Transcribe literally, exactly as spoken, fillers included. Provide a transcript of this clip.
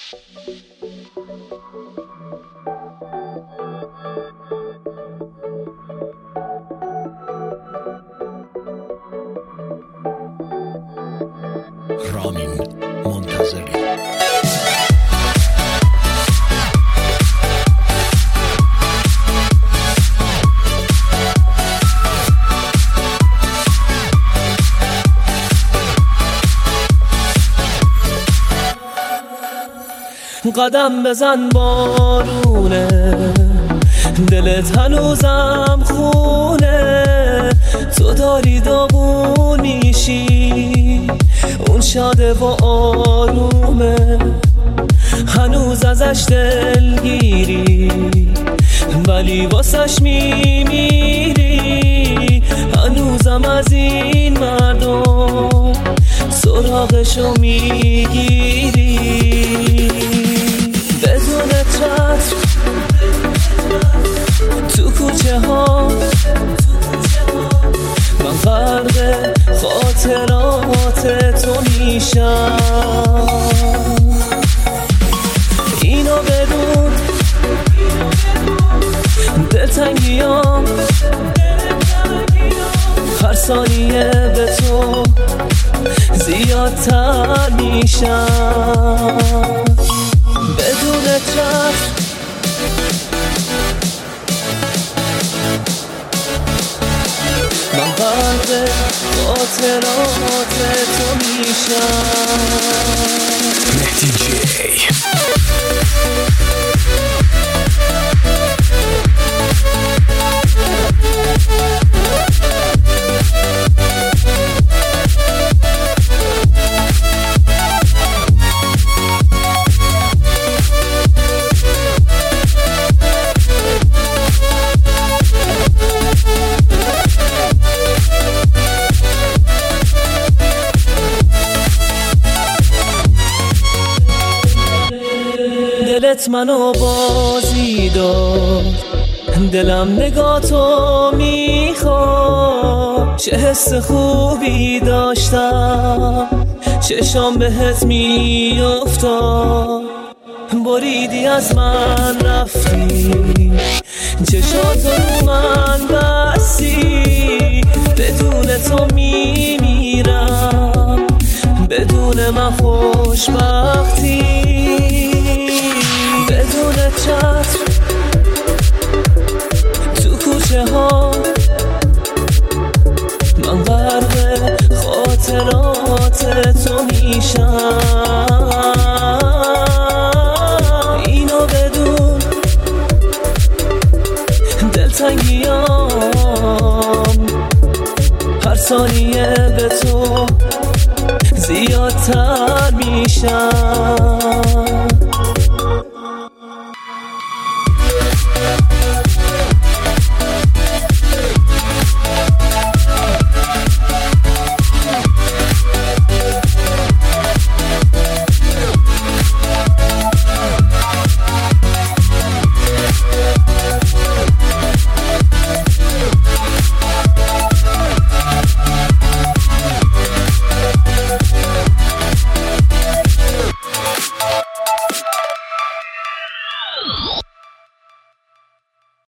رامین منتظری. قدم بزن بارونه، دلت هنوزم خونه، تو داری داغون میشی، اون شاده و آرومه، هنوز ازش دلگیری ولی واسش میمیری، هنوزم از این مردم سراغشو میگیری. بدون چتر تو کوچه ها من غرق خاطرات تو میشم، اینو بدون دلتنگیام هر ثانیه به تو زیادتر میشم. بدون چتر من غرق خاطرات تو میشم. مهدی جی دلت منو بازی داد، دلم نگاتو میخواد، چه حس خوبی داشتم چشام بهت میافتاد، بریدی از من رفتی چشاتو رو من بستی، بدون تو میمیرم بدون من خوشبختی. بدون چتر تو کوچه ها من غرق خاطرات تو میشم، اینو بدون دلتنگیام هر ثانیه به تو زیادتر میشم.